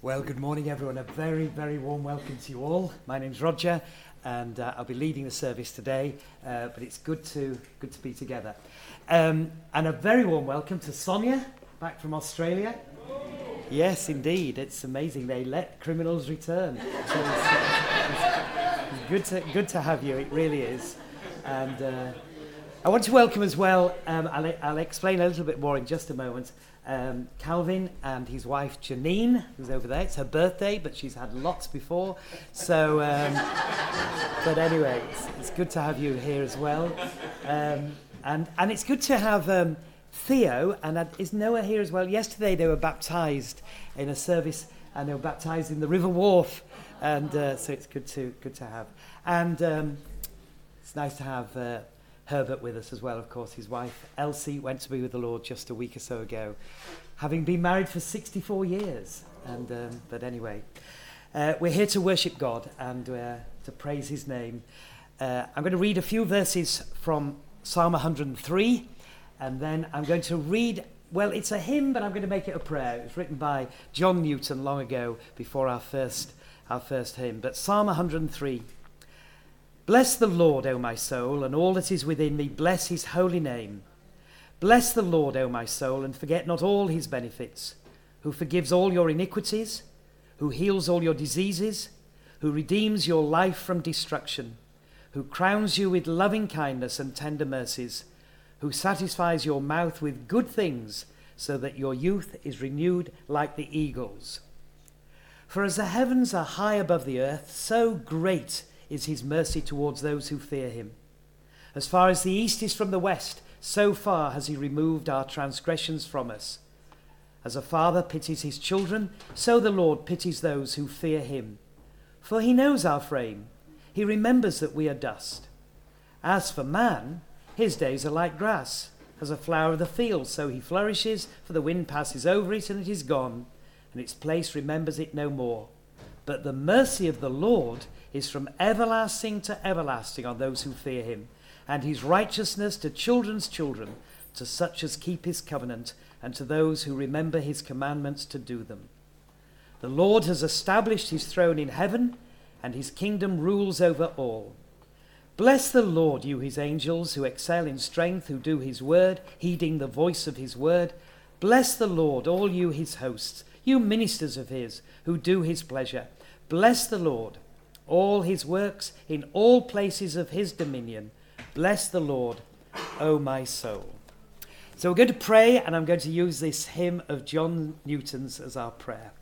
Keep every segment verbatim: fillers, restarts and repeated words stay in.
Well, good morning, everyone. A very, very warm welcome to you all. My name's Roger, and uh, I'll be leading the service today, uh, but it's good to good to be together. Um, and a very warm welcome to Sonia, back from Australia. Yes, indeed. It's amazing. They let criminals return. So it's, uh, it's, it's good to good to have you. It really is. And uh, I want to welcome as well. Um, I'll, I'll explain a little bit more in just a moment. Um, Calvin and his wife Janine, who's over there. It's her birthday, but she's had lots before. So, um, but anyway, it's, it's good to have you here as well. Um, and and it's good to have um, Theo and uh, is Noah here as well. Yesterday they were baptised in a service, and they were baptised in the River Wharf, and uh, so it's good to good to have. And um, it's nice to have. Uh, Herbert with us as well, of course. His wife Elsie went to be with the Lord just a week or so ago, having been married for sixty-four years. And um, but anyway, uh, we're here to worship God and uh, to praise His name. Uh, I'm going to read a few verses from Psalm one hundred three, and then I'm going to read. Well, it's a hymn, but I'm going to make it a prayer. It was written by John Newton long ago, before our first our first hymn. But Psalm one hundred three. Bless the Lord, O my soul, and all that is within me, bless his holy name. Bless the Lord, O my soul, and forget not all his benefits, who forgives all your iniquities, who heals all your diseases, who redeems your life from destruction, who crowns you with loving kindness and tender mercies, who satisfies your mouth with good things, so that your youth is renewed like the eagles. For as the heavens are high above the earth, so great is his mercy towards those who fear him. As far as the east is from the west, so far has he removed our transgressions from us. As a father pities his children, so the Lord pities those who fear him. For he knows our frame. He remembers that we are dust. As for man, his days are like grass. As a flower of the field, so he flourishes, for the wind passes over it and it is gone, and its place remembers it no more. But the mercy of the Lord is from everlasting to everlasting on those who fear him, and his righteousness to children's children, to such as keep his covenant, and to those who remember his commandments to do them. The Lord has established his throne in heaven, and his kingdom rules over all. Bless the Lord, you his angels, who excel in strength, who do his word, heeding the voice of his word. Bless the Lord, all you his hosts, you ministers of his, who do his pleasure. Bless the Lord, all his works in all places of his dominion. Bless the Lord, O my soul. So we're going to pray, and I'm going to use this hymn of John Newton's as our prayer.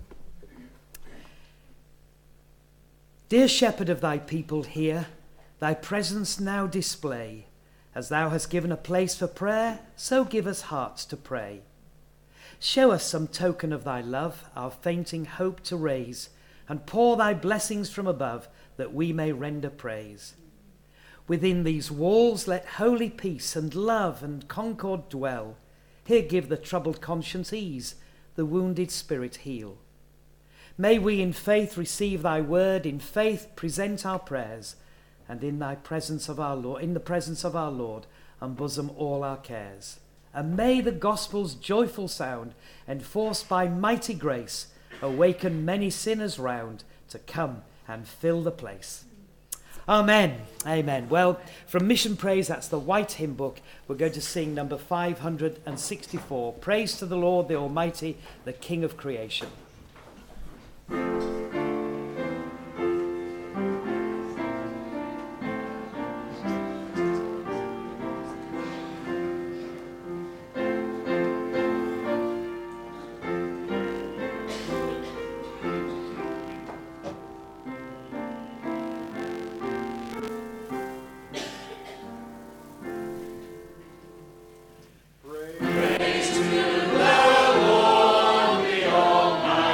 Dear shepherd of thy people, hear thy presence now display. As thou hast given a place for prayer, so give us hearts to pray. Show us some token of thy love, our fainting hope to raise, and pour thy blessings from above, that we may render praise. Within these walls let holy peace and love and concord dwell. Here give the troubled conscience ease, the wounded spirit heal. May we in faith receive thy word, in faith present our prayers, and in thy presence of our Lord, in the presence of our Lord, unbosom all our cares. And may the gospel's joyful sound, enforced by mighty grace, awaken many sinners round to come and fill the place. Amen. Amen. Well, from Mission Praise, that's the white hymn book, we're going to sing number five hundred sixty-four. Praise to the Lord, the Almighty, the King of creation. Praise to the Lord, the Almighty.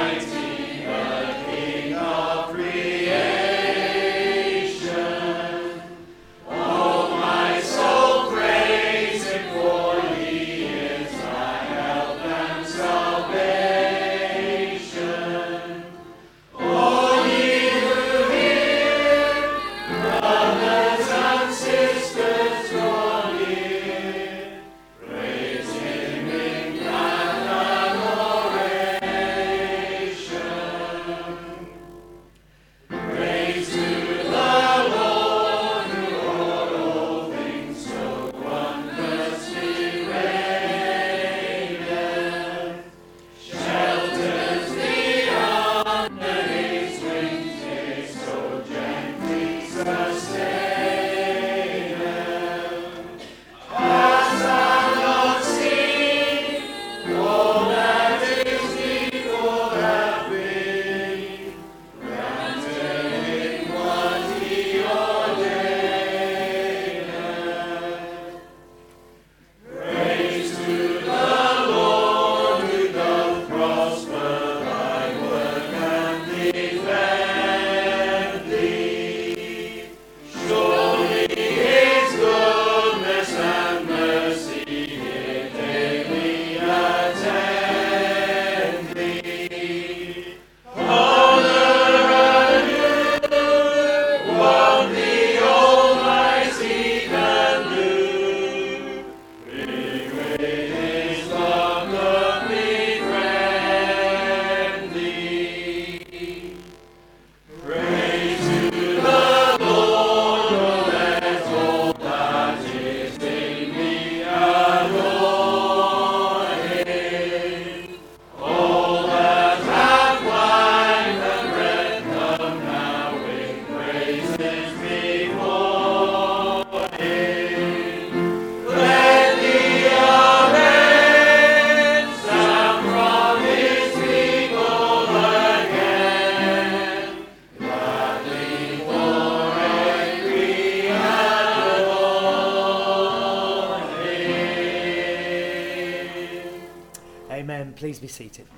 Please be seated.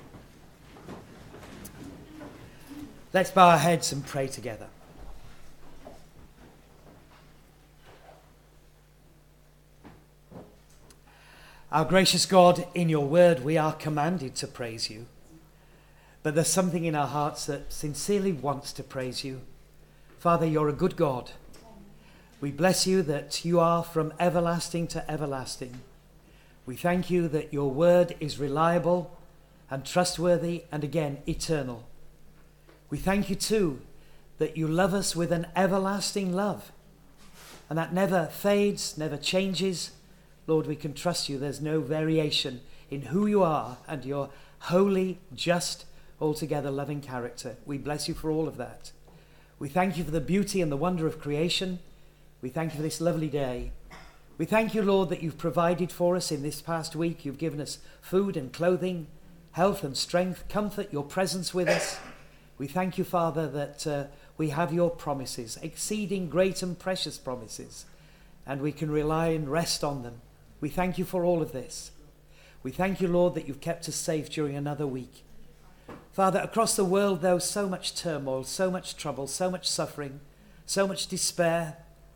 Let's bow our heads and pray together. Our gracious God, in your word we are commanded to praise you. But there's something in our hearts that sincerely wants to praise you. Father, you're a good God. We bless you that you are from everlasting to everlasting. We thank you that your word is reliable and trustworthy and again eternal. We thank you too that you love us with an everlasting love and that never fades, never changes. Lord, we can trust you. There's no variation in who you are and your holy, just, altogether loving character. We bless you for all of that. We thank you for the beauty and the wonder of creation. We thank you for this lovely day. We thank you, Lord, that you've provided for us in this past week. You've given us food and clothing, health and strength, comfort, your presence with us. We thank you, Father, that uh, we have your promises, exceeding great and precious promises, and we can rely and rest on them. We thank you for all of this. We thank you, Lord, that you've kept us safe during another week. Father, across the world there was so much turmoil, so much trouble, so much suffering, so much despair.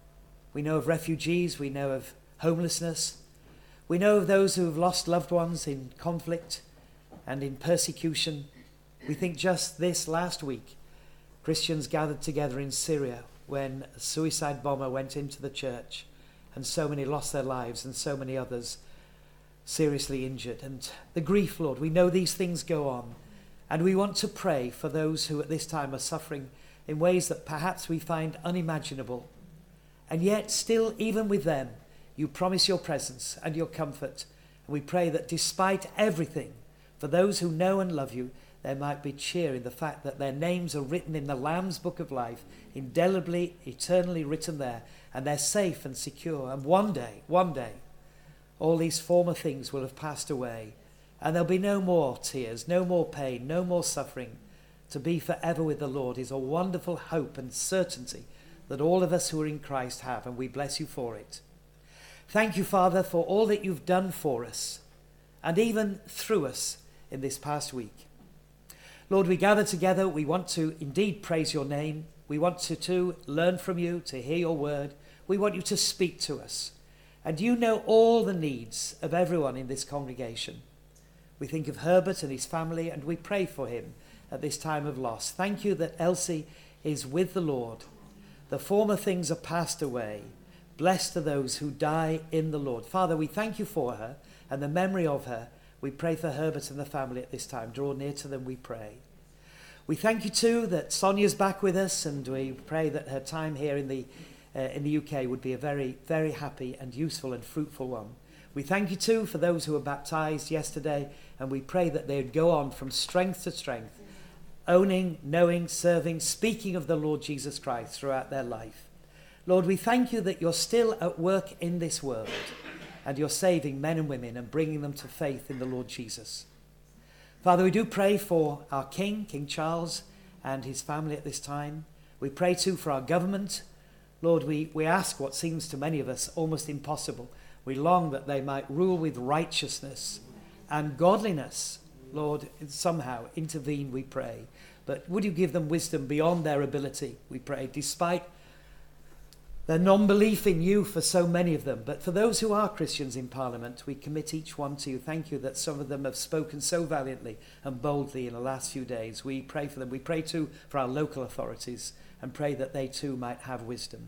We know of refugees, we know of homelessness. We know of those who have lost loved ones in conflict and in persecution. We think just this last week, Christians gathered together in Syria when a suicide bomber went into the church and so many lost their lives and so many others seriously injured. And the grief, Lord, we know these things go on. And we want to pray for those who at this time are suffering in ways that perhaps we find unimaginable. And yet still, even with them, you promise your presence and your comfort. And we pray that despite everything, for those who know and love you, there might be cheer in the fact that their names are written in the Lamb's Book of Life, indelibly, eternally written there, and they're safe and secure. And one day, one day, all these former things will have passed away, and there'll be no more tears, no more pain, no more suffering. To be forever with the Lord is a wonderful hope and certainty that all of us who are in Christ have, and we bless you for it. Thank you, Father, for all that you've done for us, and even through us in this past week. Lord, we gather together. We want to indeed praise your name. We want to, to learn from you, to hear your word. We want you to speak to us. And you know all the needs of everyone in this congregation. We think of Herbert and his family, and we pray for him at this time of loss. Thank you that Elsie is with the Lord. The former things are passed away. Blessed are those who die in the Lord. Father, we thank you for her and the memory of her. We pray for Herbert and the family at this time. Draw near to them, we pray. We thank you too that Sonia's back with us, and we pray that her time here in the uh, in the U K would be a very, very happy and useful and fruitful one. We thank you too for those who were baptized yesterday, and we pray that they would go on from strength to strength, owning, knowing, serving, speaking of the Lord Jesus Christ throughout their life. Lord, we thank you that you're still at work in this world, and you're saving men and women and bringing them to faith in the Lord Jesus. Father, we do pray for our King, King Charles, and his family at this time. We pray too for our government. Lord, we, we ask what seems to many of us almost impossible. We long that they might rule with righteousness and godliness. Lord, somehow intervene, we pray. But would you give them wisdom beyond their ability, we pray, despite their non-belief in you for so many of them. But for those who are Christians in Parliament, we commit each one to you. Thank you that some of them have spoken so valiantly and boldly in the last few days. We pray for them. We pray too for our local authorities and pray that they too might have wisdom.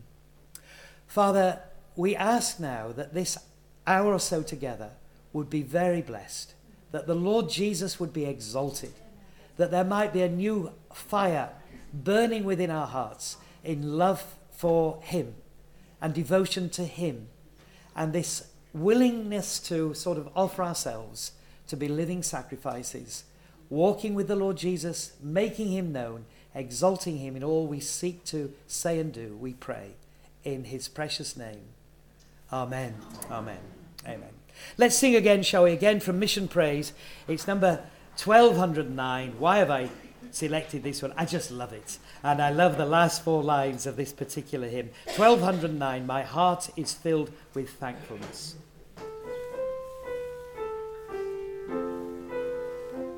Father, we ask now that this hour or so together would be very blessed, that the Lord Jesus would be exalted, that there might be a new fire burning within our hearts in love for him and devotion to him, and this willingness to sort of offer ourselves to be living sacrifices, walking with the Lord Jesus, making him known, exalting him in all we seek to say and do, we pray in his precious name. Amen. Amen. Amen. Let's sing again, shall we? Again from Mission Praise. It's number twelve oh nine. Why have I selected this one? I just love it. And I love the last four lines of this particular hymn. twelve oh nine, my heart is filled with thankfulness.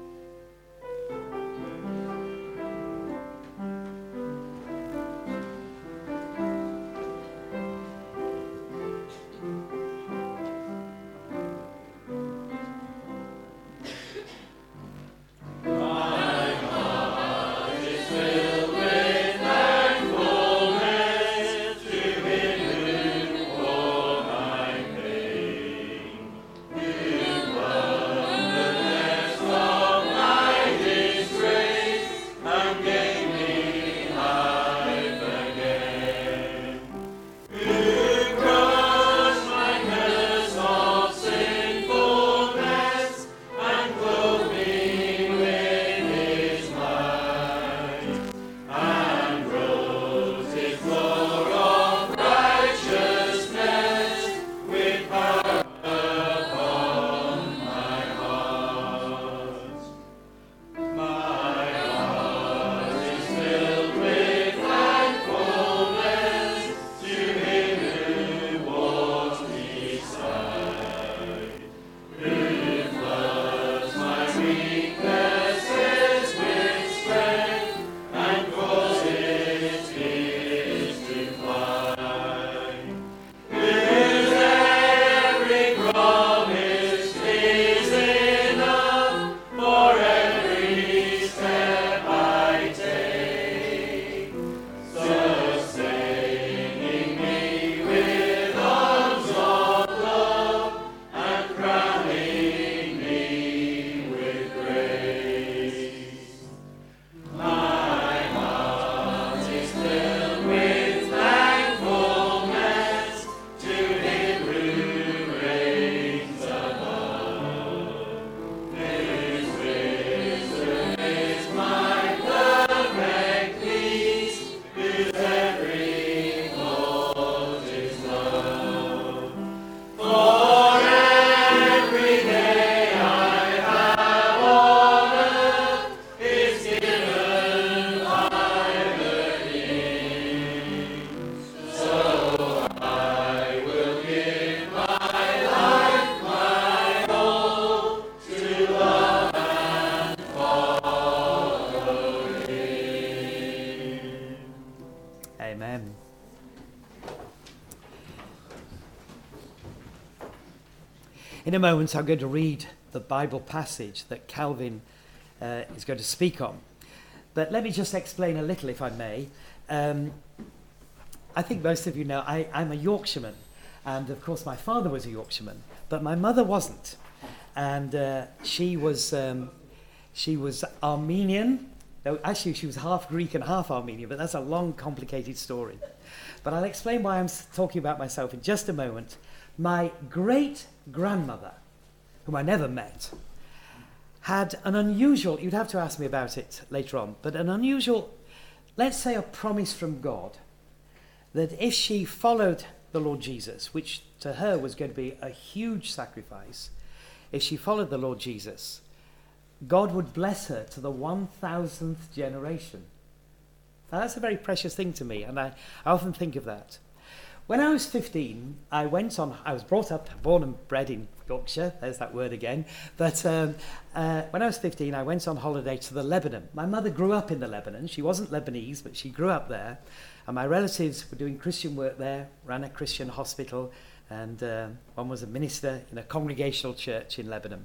In a moment, I'm going to read the Bible passage that Calvin uh, is going to speak on. But let me just explain a little, if I may. Um, I think most of you know I, I'm a Yorkshireman. And, of course, my father was a Yorkshireman. But my mother wasn't. And uh, she was um, she was Armenian. No, actually, she was half Greek and half Armenian. But that's a long, complicated story. But I'll explain why I'm s- talking about myself in just a moment. My great-grandmother, whom I never met, had an unusual, you'd have to ask me about it later on, but an unusual, let's say a promise from God, that if she followed the Lord Jesus, which to her was going to be a huge sacrifice, if she followed the Lord Jesus, God would bless her to the one thousandth generation. Now that's a very precious thing to me, and I, I often think of that. When I was fifteen, I went on, I was brought up, born and bred in Yorkshire, there's that word again, but um, uh, when I was fifteen, I went on holiday to the Lebanon. My mother grew up in the Lebanon. She wasn't Lebanese, but she grew up there, and my relatives were doing Christian work there, ran a Christian hospital, and uh, one was a minister in a congregational church in Lebanon.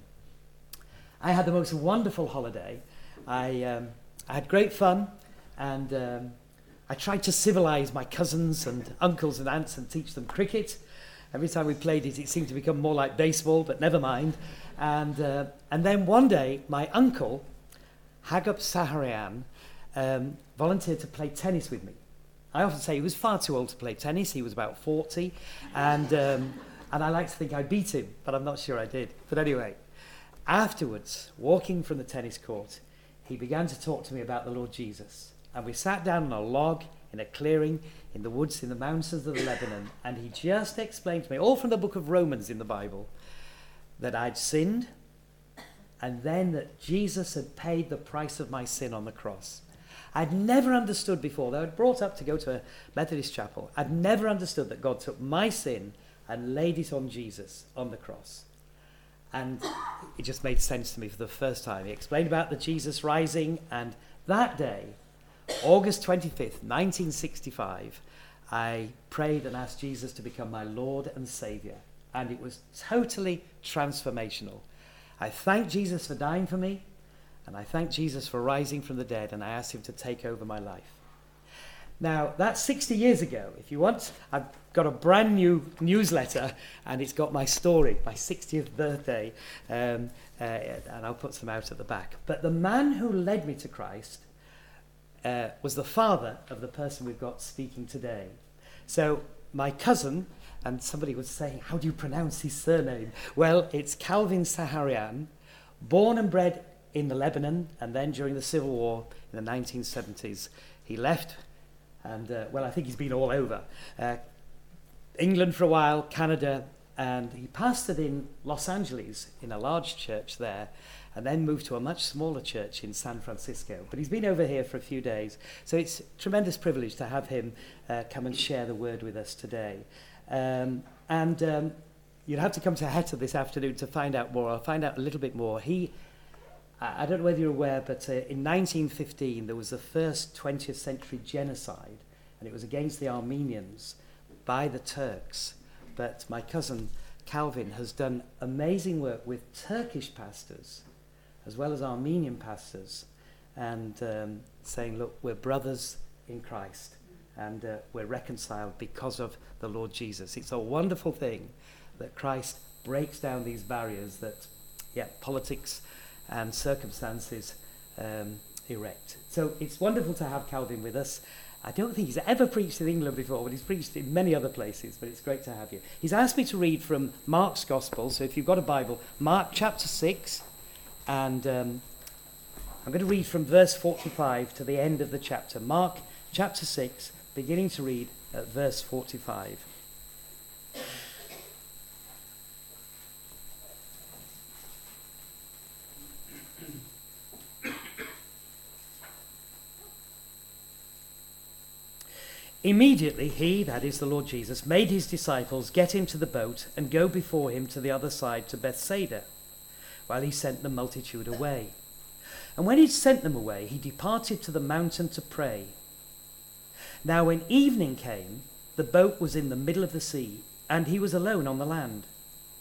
I had the most wonderful holiday. I, um, I had great fun, and um, I tried to civilise my cousins and uncles and aunts and teach them cricket. Every time we played it, it seemed to become more like baseball, but never mind. And uh, and then one day, my uncle, Hagop Saharian, um, volunteered to play tennis with me. I often say he was far too old to play tennis. He was about forty, and um, and I like to think I beat him, but I'm not sure I did. But anyway, afterwards, walking from the tennis court, he began to talk to me about the Lord Jesus. And we sat down on a log in a clearing in the woods in the mountains of Lebanon, and he just explained to me, all from the book of Romans in the Bible, that I'd sinned, and then that Jesus had paid the price of my sin on the cross. I'd never understood before, though I'd brought up to go to a Methodist chapel, I'd never understood that God took my sin and laid it on Jesus on the cross. And it just made sense to me for the first time. He explained about the Jesus rising, and that day, August twenty-fifth, nineteen sixty-five, I prayed and asked Jesus to become my Lord and Saviour. And it was totally transformational. I thanked Jesus for dying for me, and I thanked Jesus for rising from the dead, and I asked him to take over my life. Now, that's sixty years ago. If you want, I've got a brand new newsletter, and it's got my story, my sixtieth birthday, um, uh, and I'll put some out at the back. But the man who led me to Christ Uh, was the father of the person we've got speaking today. So my cousin, and somebody was saying, how do you pronounce his surname? Well, it's Calvin Saharian, born and bred in the Lebanon, and then during the Civil War in the nineteen seventies, he left, and, uh, well, I think he's been all over. Uh, England for a while, Canada, and he pastored in Los Angeles in a large church there, and then moved to a much smaller church in San Francisco. But he's been over here for a few days, so it's a tremendous privilege to have him uh, come and share the word with us today. Um, and um, you'd have to come to Heta this afternoon to find out more. I'll find out a little bit more. He, I don't know whether you're aware, but uh, in nineteen fifteen there was the first twentieth century genocide, and it was against the Armenians by the Turks. But my cousin Calvin has done amazing work with Turkish pastors as well as Armenian pastors, and um, saying, look, we're brothers in Christ, and uh, we're reconciled because of the Lord Jesus. It's a wonderful thing that Christ breaks down these barriers that, yeah, politics and circumstances um, erect. So it's wonderful to have Calvin with us. I don't think he's ever preached in England before, but he's preached in many other places, but it's great to have you. He's asked me to read from Mark's Gospel, so if you've got a Bible, Mark chapter six, and um, I'm going to read from verse forty-five to the end of the chapter. Mark chapter six, beginning to read at verse forty-five. Immediately he, that is the Lord Jesus, made his disciples get into the boat and go before him to the other side to Bethsaida, while he sent the multitude away. And when he'd sent them away, he departed to the mountain to pray. Now when evening came, the boat was in the middle of the sea, and he was alone on the land.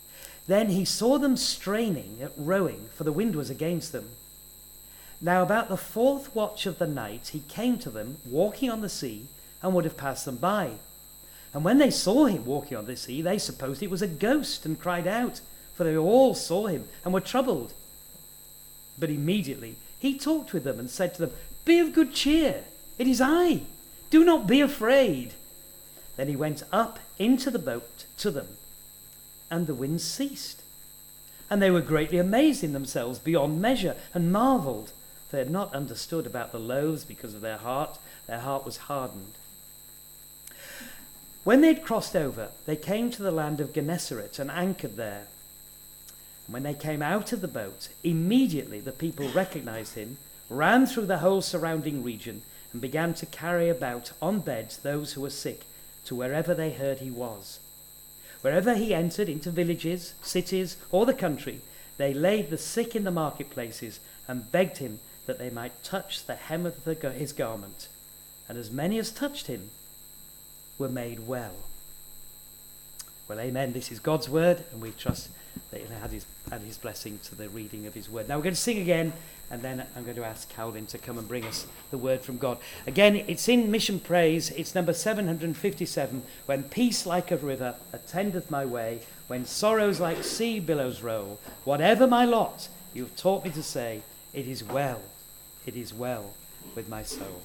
Then he saw them straining at rowing, for the wind was against them. Now about the fourth watch of the night he came to them, walking on the sea, and would have passed them by. And when they saw him walking on the sea, they supposed it was a ghost, and cried out, for they all saw him, and were troubled. But immediately he talked with them, and said to them, Be of good cheer, it is I, do not be afraid. Then he went up into the boat to them, and the wind ceased. And they were greatly amazed in themselves beyond measure, and marveled. They had not understood about the loaves because of their heart. Their heart was hardened. When they had crossed over, they came to the land of Gennesaret and anchored there. And when they came out of the boat, immediately the people recognized him, ran through the whole surrounding region, and began to carry about on beds those who were sick to wherever they heard he was. Wherever he entered into villages, cities, or the country, they laid the sick in the marketplaces and begged him that they might touch the hem of the, his garment. And as many as touched him were made well. Well, amen. This is God's word, and we trust that he'll add his, add his blessing to the reading of his word. Now we're going to sing again, and then I'm going to ask Calvin to come and bring us the word from God. Again, it's in Mission Praise. It's number seven hundred fifty-seven. When peace like a river attendeth my way, when sorrows like sea billows roll, whatever my lot, you've taught me to say, it is well, it is well with my soul.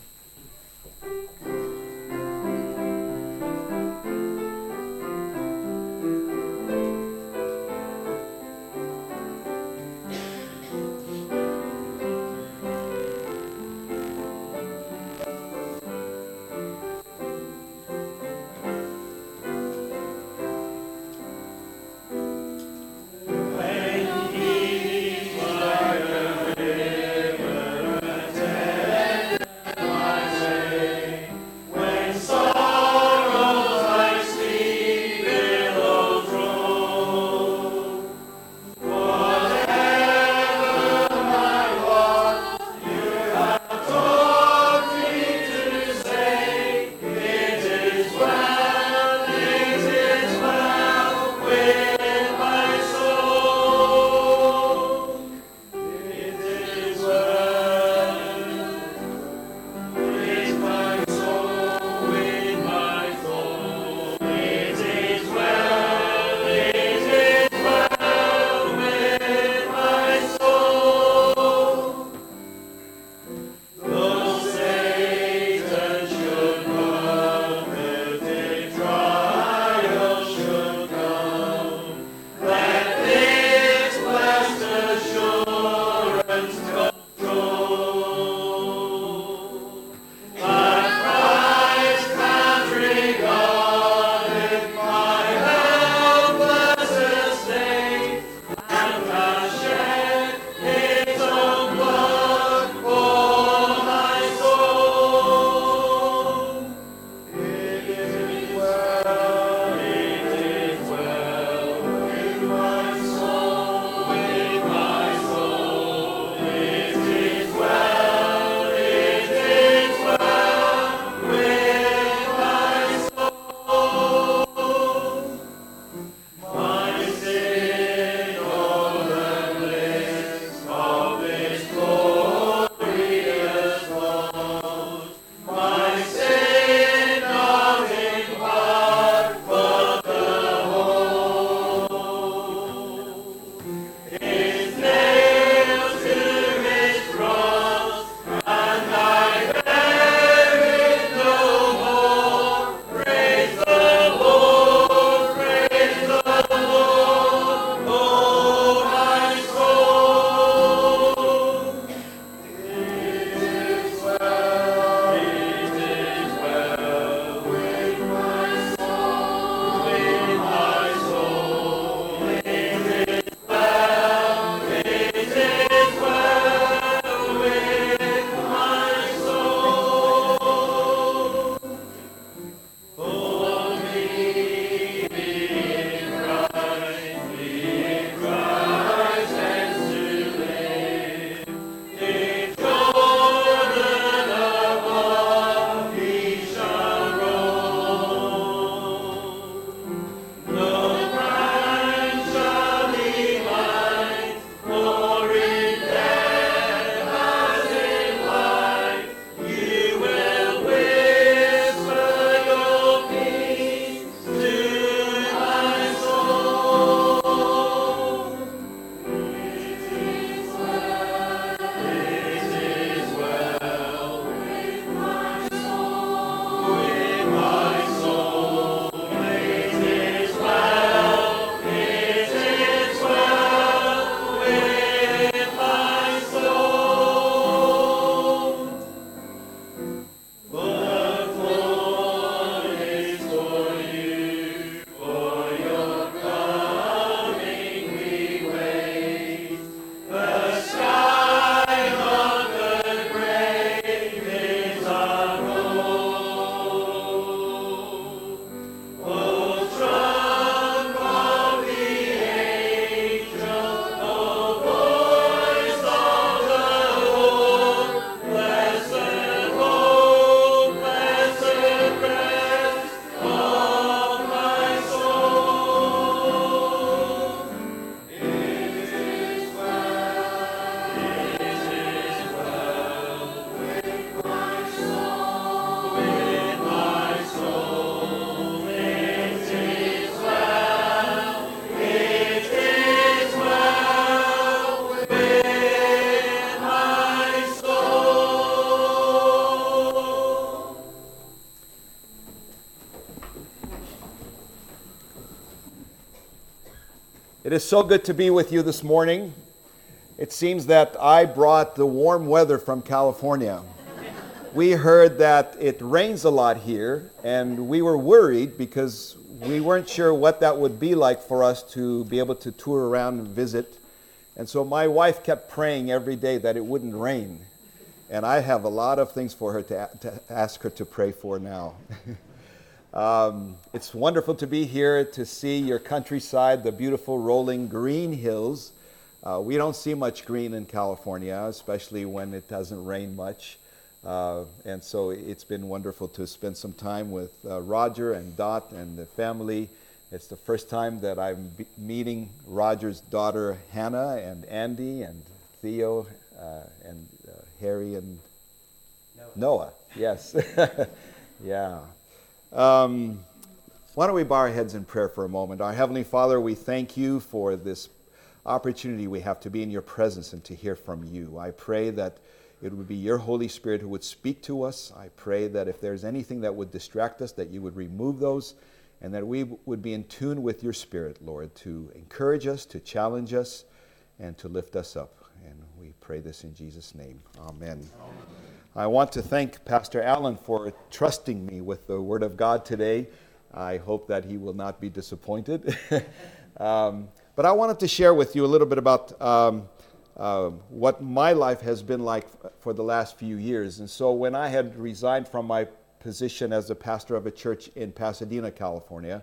It is so good to be with you this morning. It seems that I brought the warm weather from California. We heard that it rains a lot here, and we were worried because we weren't sure what that would be like for us to be able to tour around and visit. And so my wife kept praying every day that it wouldn't rain. And I have a lot of things for her to, to ask her to pray for now. Um, it's wonderful to be here to see your countryside, the beautiful rolling green hills. Uh, we don't see much green in California, especially when it doesn't rain much. Uh, and so it's been wonderful to spend some time with uh, Roger and Dot and the family. It's the first time that I'm be- meeting Roger's daughter Hannah and Andy and Theo uh, and uh, Harry and Noah. Noah. Yes. Yeah. Um, why don't we bow our heads in prayer for a moment? Our Heavenly Father, we thank you for this opportunity we have to be in your presence and to hear from you. I pray that it would be your Holy Spirit who would speak to us. I pray that if there's anything that would distract us, that you would remove those, and that we would be in tune with your Spirit, Lord, to encourage us, to challenge us, and to lift us up. And we pray this in Jesus' name. Amen. Amen. I want to thank Pastor Allen for trusting me with the Word of God today. I hope that he will not be disappointed. um, but I wanted to share with you a little bit about um, uh, what my life has been like for the last few years. And so when I had resigned from my position as a pastor of a church in Pasadena, California,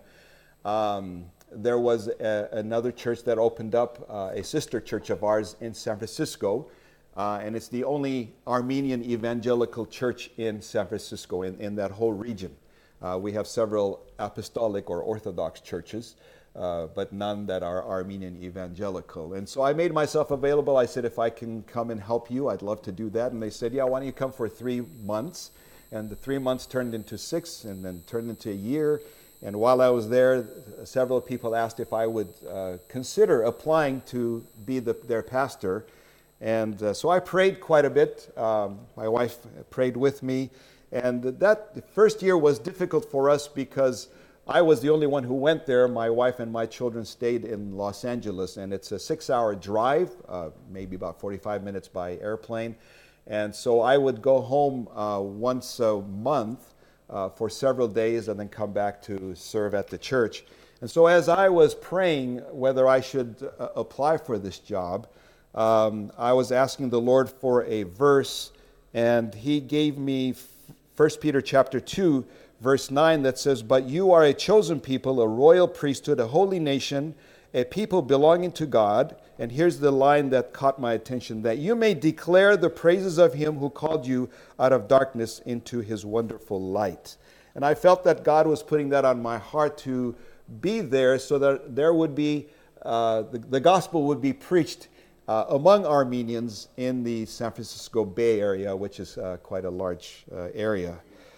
um, there was a, another church that opened up, uh, a sister church of ours in San Francisco. Uh, and it's the only Armenian evangelical church in San Francisco, in, in that whole region. Uh, we have several apostolic or Orthodox churches, uh, but none that are Armenian evangelical. And so I made myself available. I said, if I can come and help you, I'd love to do that. And they said, yeah, why don't you come for three months? And the three months turned into six and then turned into a year. And while I was there, several people asked if I would uh, consider applying to be the, their pastor. And uh, so I prayed quite a bit. Um, my wife prayed with me. And that the first year was difficult for us because I was the only one who went there. My wife and my children stayed in Los Angeles. And it's a six-hour drive, uh, maybe about forty-five minutes by airplane. And so I would go home uh, once a month uh, for several days and then come back to serve at the church. And so as I was praying whether I should uh, apply for this job, Um, I was asking the Lord for a verse, and he gave me First Peter chapter two, verse nine, that says, "But you are a chosen people, a royal priesthood, a holy nation, a people belonging to God." And here's the line that caught my attention, "that you may declare the praises of him who called you out of darkness into his wonderful light." And I felt that God was putting that on my heart to be there so that there would be, uh, the, the gospel would be preached Uh, among Armenians in the San Francisco Bay Area, which is uh, quite a large uh, area.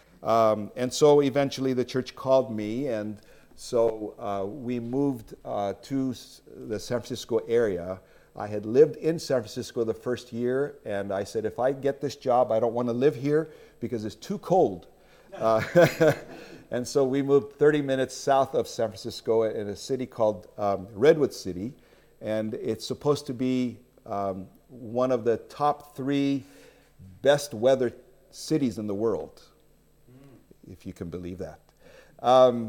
Um, and so eventually the church called me, and so uh, we moved uh, to the San Francisco area. I had lived in San Francisco the first year, and I said, if I get this job, I don't want to live here because it's too cold. Uh, and so we moved thirty minutes south of San Francisco in a city called um, Redwood City. And it's supposed to be um, one of the top three best weather cities in the world, mm. if you can believe that. Um,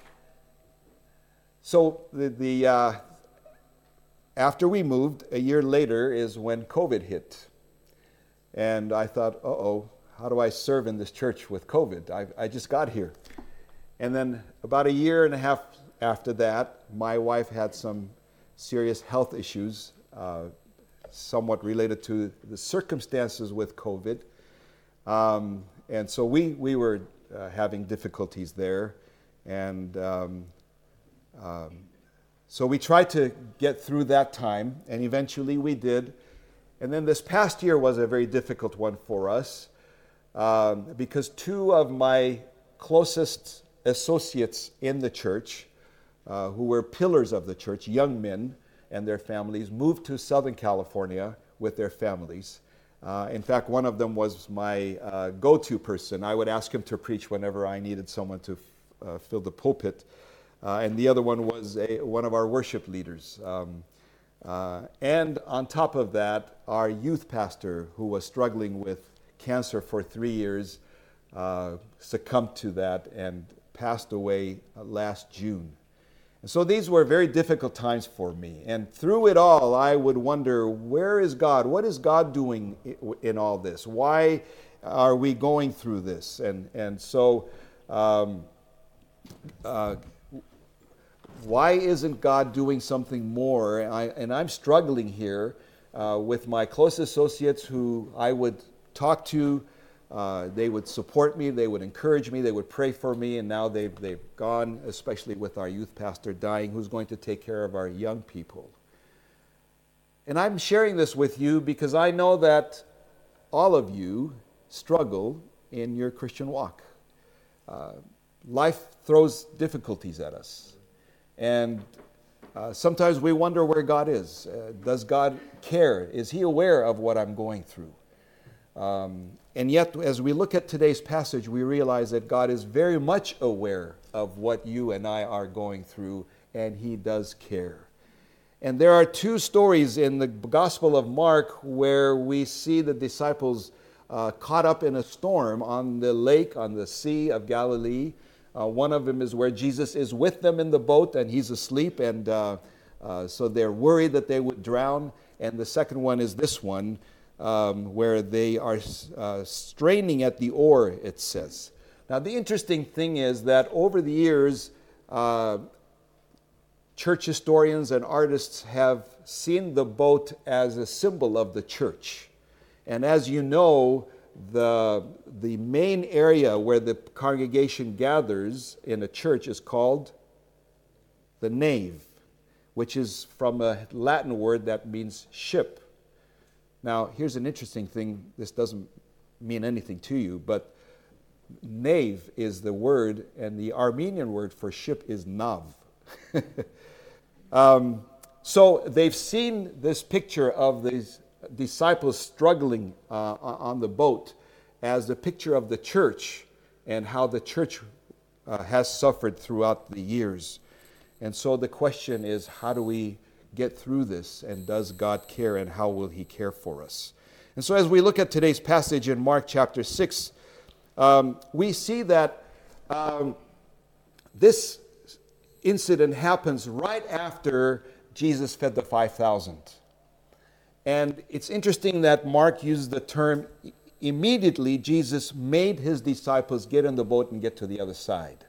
so the, the uh, after we moved, a year later is when COVID hit. And I thought, uh-oh, how do I serve in this church with COVID? I, I just got here. And then about a year and a half after that, my wife had some serious health issues, uh, somewhat related to the circumstances with COVID. Um, and so we, we were uh, having difficulties there. And um, um, so we tried to get through that time, and eventually we did. And then this past year was a very difficult one for us um, because two of my closest associates in the church, Uh, who were pillars of the church, young men and their families, moved to Southern California with their families. Uh, in fact, one of them was my uh, go-to person. I would ask him to preach whenever I needed someone to uh, fill the pulpit. uh, and the other one was a, one of our worship leaders. Um, uh, and on top of that, our youth pastor, who was struggling with cancer for three years, uh, succumbed to that and passed away uh, last June. And so these were very difficult times for me. And through it all, I would wonder, where is God? What is God doing in all this? Why are we going through this? And, and so, um, uh, why isn't God doing something more? And, I, and I'm struggling here uh, with my close associates who I would talk to. Uh, they would support me, they would encourage me, they would pray for me, and now they've, they've gone, especially with our youth pastor dying, who's going to take care of our young people. And I'm sharing this with you because I know that all of you struggle in your Christian walk. Uh, life throws difficulties at us. And uh, sometimes we wonder where God is. Uh, does God care? Is He aware of what I'm going through? Um, and yet, as we look at today's passage, we realize that God is very much aware of what you and I are going through, and He does care. And there are two stories in the Gospel of Mark where we see the disciples uh, caught up in a storm on the lake, on the Sea of Galilee. Uh, one of them is where Jesus is with them in the boat, and He's asleep, and uh, uh, so they're worried that they would drown. And the second one is this one, Um, where they are uh, straining at the oar, it says. Now, the interesting thing is that over the years, uh, church historians and artists have seen the boat as a symbol of the church. And as you know, the, the main area where the congregation gathers in a church is called the nave, which is from a Latin word that means ship. Now, here's an interesting thing. This doesn't mean anything to you, but nave is the word, and the Armenian word for ship is nav. um, so they've seen this picture of these disciples struggling uh, on the boat as the picture of the church and how the church uh, has suffered throughout the years. And so the question is, how do we get through this, and does God care, and how will He care for us? And so as we look at today's passage in Mark chapter six, um, we see that um, this incident happens right after Jesus fed the five thousand. And it's interesting that Mark uses the term, immediately Jesus made His disciples get in the boat and get to the other side.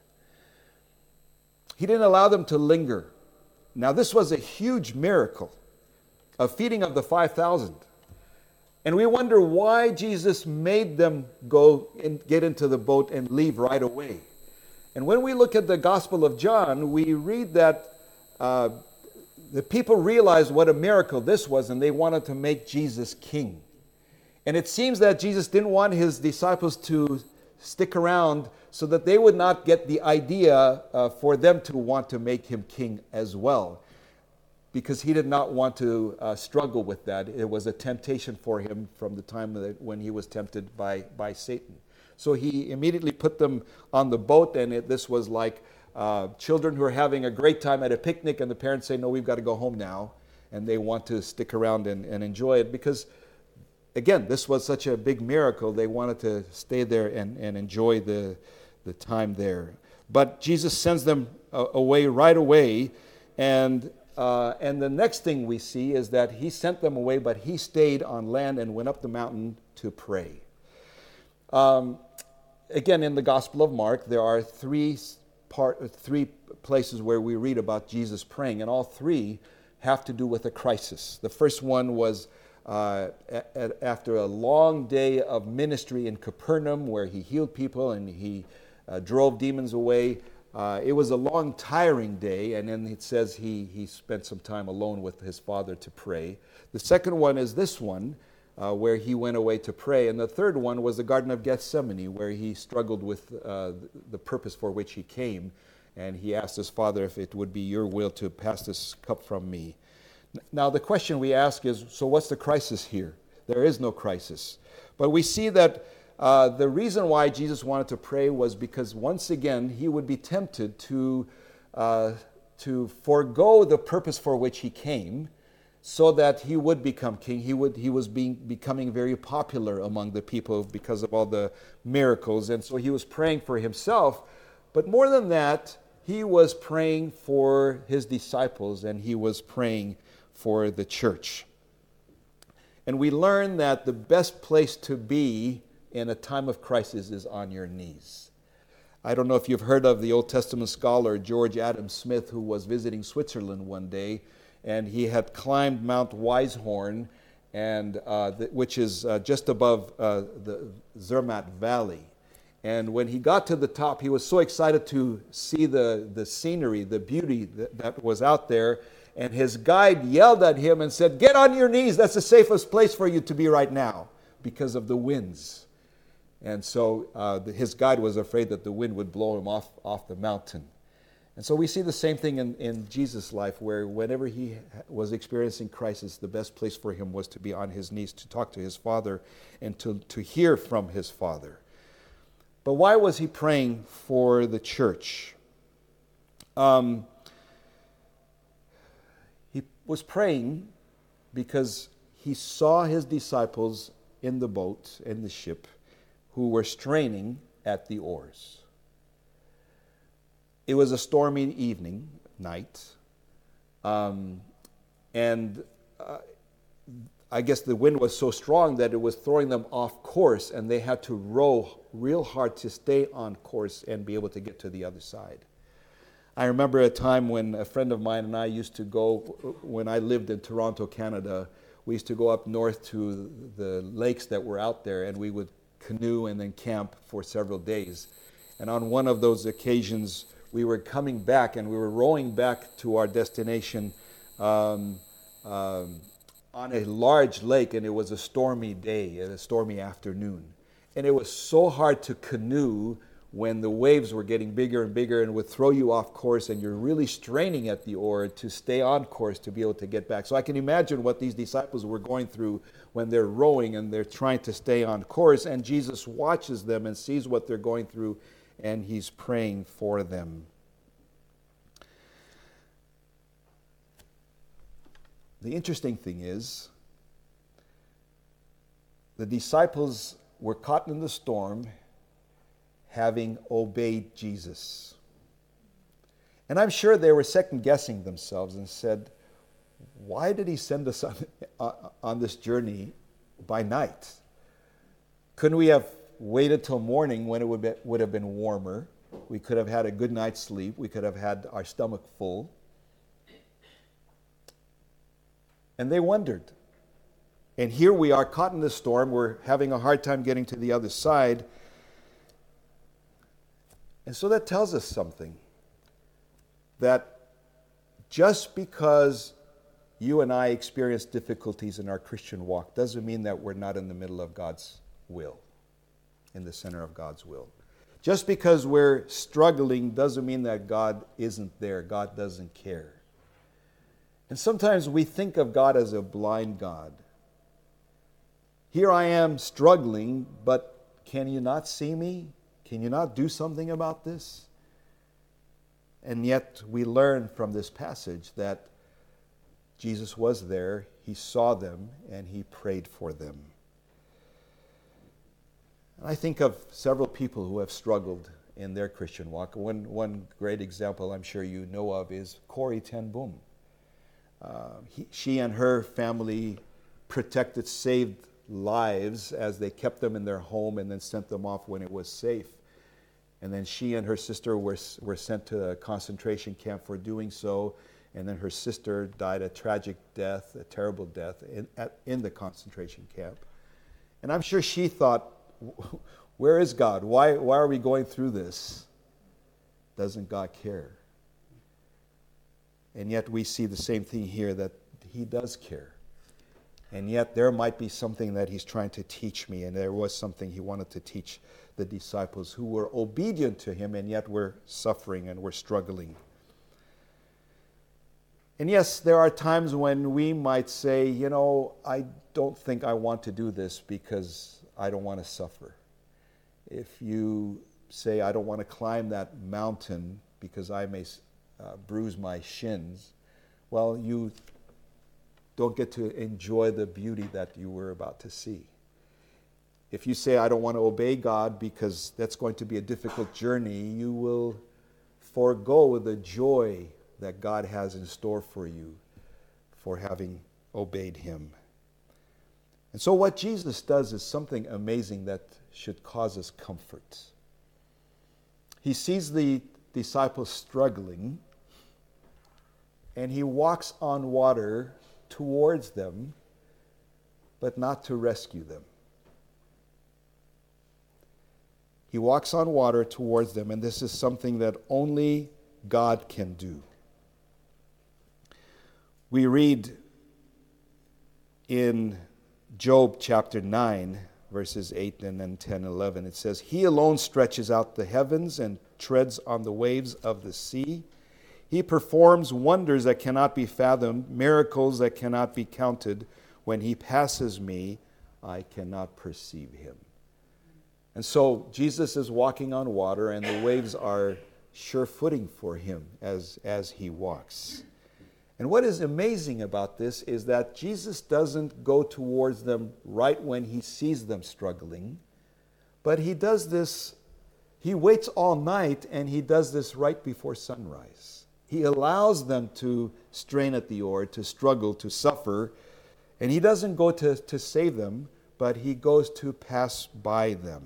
He didn't allow them to linger. Now, this was a huge miracle, a feeding of the five thousand. And we wonder why Jesus made them go and get into the boat and leave right away. And when we look at the Gospel of John, we read that uh, the people realized what a miracle this was, and they wanted to make Jesus king. And it seems that Jesus didn't want His disciples to stick around so that they would not get the idea uh, for them to want to make Him king as well, because He did not want to uh, struggle with that. It was a temptation for Him from the time that when He was tempted by, by Satan. So He immediately put them on the boat, and it, this was like uh, children who are having a great time at a picnic, and the parents say, no, we've got to go home now, and they want to stick around and, and enjoy it because, again, this was such a big miracle. They wanted to stay there and, and enjoy the, the time there. But Jesus sends them uh, away right away. And, uh, and the next thing we see is that He sent them away, but He stayed on land and went up the mountain to pray. Um, again, in the Gospel of Mark, there are three, part, three places where we read about Jesus praying, and all three have to do with a crisis. The first one was Uh, a, a, after a long day of ministry in Capernaum, where He healed people and He uh, drove demons away. Uh, it was a long, tiring day, and then it says he, he spent some time alone with His Father to pray. The second one is this one, uh, where He went away to pray. And the third one was the Garden of Gethsemane, where He struggled with uh, the purpose for which He came. And He asked His Father if it would be Your will to pass this cup from me. Now, the question we ask is, so what's the crisis here? There is no crisis. But we see that uh, the reason why Jesus wanted to pray was because once again, He would be tempted to uh, to forego the purpose for which he came, so that he would become king. He would he was being becoming very popular among the people because of all the miracles, and so he was praying for himself. But more than that, he was praying for his disciples, and he was praying for the church. And we learn that the best place to be in a time of crisis is on your knees. I don't know if you've heard of the Old Testament scholar George Adam Smith, who was visiting Switzerland one day, and he had climbed Mount Weisshorn, and uh, the, which is uh, just above uh, the Zermatt Valley. And when he got to the top, he was so excited to see the, the scenery, the beauty that, that was out there. And his guide yelled at him and said, "Get on your knees, that's the safest place for you to be right now," because of the winds. And so uh, the, his guide was afraid that the wind would blow him off, off the mountain. And so we see the same thing in, in Jesus' life, where whenever he was experiencing crisis, the best place for him was to be on his knees, to talk to his Father and to, to hear from his Father. But why was he praying for the church? Um, he was praying because he saw his disciples in the boat, in the ship, who were straining at the oars. It was a stormy evening, night, um, and uh, I guess the wind was so strong that it was throwing them off course, and they had to row real hard to stay on course and be able to get to the other side. I remember a time when a friend of mine and I used to go, when I lived in Toronto, Canada, we used to go up north to the lakes that were out there, and we would canoe and then camp for several days. And on one of those occasions, we were coming back, and we were rowing back to our destination um, um, on a large lake, and it was a stormy day, a stormy afternoon. And it was so hard to canoe when the waves were getting bigger and bigger and would throw you off course, and you're really straining at the oar to stay on course to be able to get back. So I can imagine what these disciples were going through when they're rowing and they're trying to stay on course, and Jesus watches them and sees what they're going through, and he's praying for them. The interesting thing is, the disciples were caught in the storm having obeyed Jesus. And I'm sure they were second-guessing themselves and said, why did he send us on, on this journey by night? Couldn't we have waited till morning when it would, be, would have been warmer? We could have had a good night's sleep. We could have had our stomach full. And they wondered. And here we are caught in the storm. We're having a hard time getting to the other side. And so that tells us something. That just because you and I experience difficulties in our Christian walk doesn't mean that we're not in the middle of God's will, in the center of God's will. Just because we're struggling doesn't mean that God isn't there. God doesn't care. And sometimes we think of God as a blind God. Here I am struggling, but can you not see me? Can you not do something about this? And yet we learn from this passage that Jesus was there, he saw them, and he prayed for them. And I think of several people who have struggled in their Christian walk. One, one great example I'm sure you know of is Corrie ten Boom. Uh, he, she and her family protected, saved lives as they kept them in their home and then sent them off when it was safe. And then she and her sister were, were sent to a concentration camp for doing so. And then her sister died a tragic death, a terrible death in, at, in the concentration camp. And I'm sure she thought, where is God? Why, why are we going through this? Doesn't God care? And yet we see the same thing here, that he does care. And yet there might be something that he's trying to teach me, and there was something he wanted to teach the disciples who were obedient to him and yet were suffering and were struggling. And yes, there are times when we might say, you know, I don't think I want to do this because I don't want to suffer. If you say, I don't want to climb that mountain because I may uh, bruise my shins, well, you don't get to enjoy the beauty that you were about to see. If you say, I don't want to obey God because that's going to be a difficult journey, you will forego the joy that God has in store for you for having obeyed him. And so what Jesus does is something amazing that should cause us comfort. He sees the disciples struggling, and he walks on water towards them, but not to rescue them. He walks on water towards them, and this is something that only God can do. We read in Job chapter nine, verses eight and then ten, eleven, it says, He alone stretches out the heavens and treads on the waves of the sea. He performs wonders that cannot be fathomed, miracles that cannot be counted. When he passes me, I cannot perceive him. And so Jesus is walking on water, and the waves are sure footing for him as, as he walks. And what is amazing about this is that Jesus doesn't go towards them right when he sees them struggling, but he does this, he waits all night, and he does this right before sunrise. He allows them to strain at the oar, to struggle, to suffer, and he doesn't go to, to save them, but he goes to pass by them.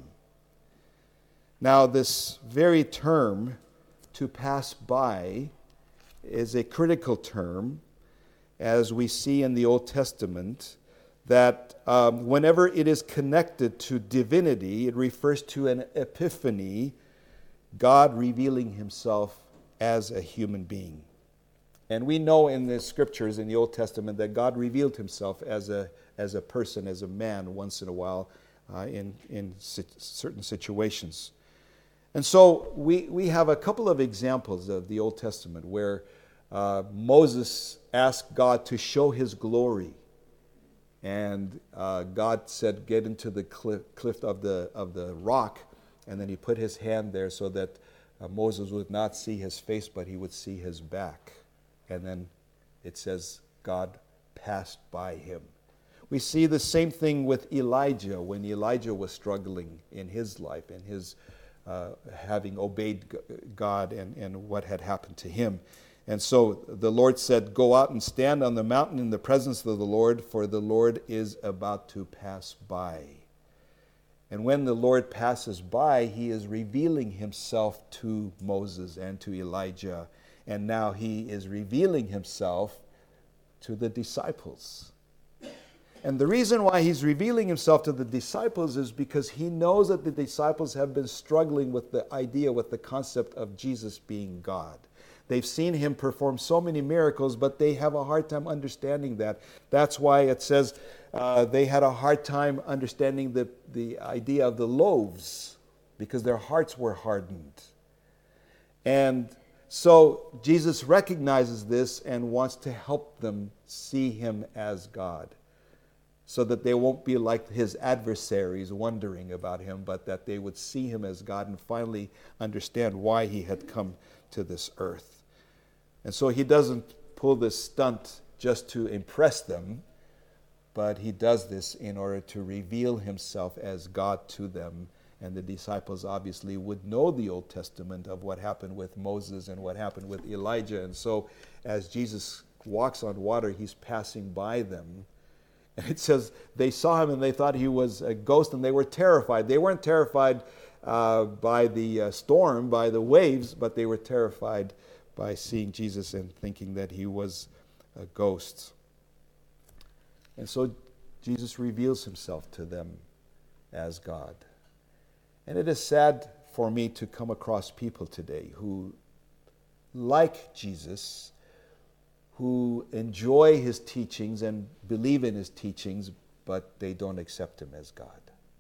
Now, this very term, to pass by, is a critical term, as we see in the Old Testament, that um, whenever it is connected to divinity, it refers to an epiphany, God revealing himself as a human being. And we know in the scriptures in the Old Testament that God revealed himself as a, as a person, as a man once in a while uh, in, in si- certain situations. And so we, we have a couple of examples of the Old Testament where uh, Moses asked God to show his glory. And uh, God said, get into the cliff, cliff of the of the rock. And then he put his hand there so that uh, Moses would not see his face, but he would see his back. And then it says God passed by him. We see the same thing with Elijah when Elijah was struggling in his life, in his Uh, having obeyed God and, and what had happened to him. And so the Lord said, go out and stand on the mountain in the presence of the Lord, for the Lord is about to pass by. And when the Lord passes by, he is revealing himself to Moses and to Elijah. And now he is revealing himself to the disciples. And the reason why he's revealing himself to the disciples is because he knows that the disciples have been struggling with the idea, with the concept of Jesus being God. They've seen him perform so many miracles, but they have a hard time understanding that. That's why it says uh, they had a hard time understanding the, the idea of the loaves, because their hearts were hardened. And so Jesus recognizes this and wants to help them see him as God, so that they won't be like his adversaries wondering about him, but that they would see him as God and finally understand why he had come to this earth. And so he doesn't pull this stunt just to impress them, but he does this in order to reveal himself as God to them. And the disciples obviously would know the Old Testament of what happened with Moses and what happened with Elijah. And so as Jesus walks on water, he's passing by them. And it says they saw him and they thought he was a ghost, and they were terrified. They weren't terrified uh, by the uh, storm, by the waves, but they were terrified by seeing Jesus and thinking that he was a ghost. And so Jesus reveals himself to them as God. And it is sad for me to come across people today who like Jesus, who enjoy his teachings and believe in his teachings, but they don't accept him as God.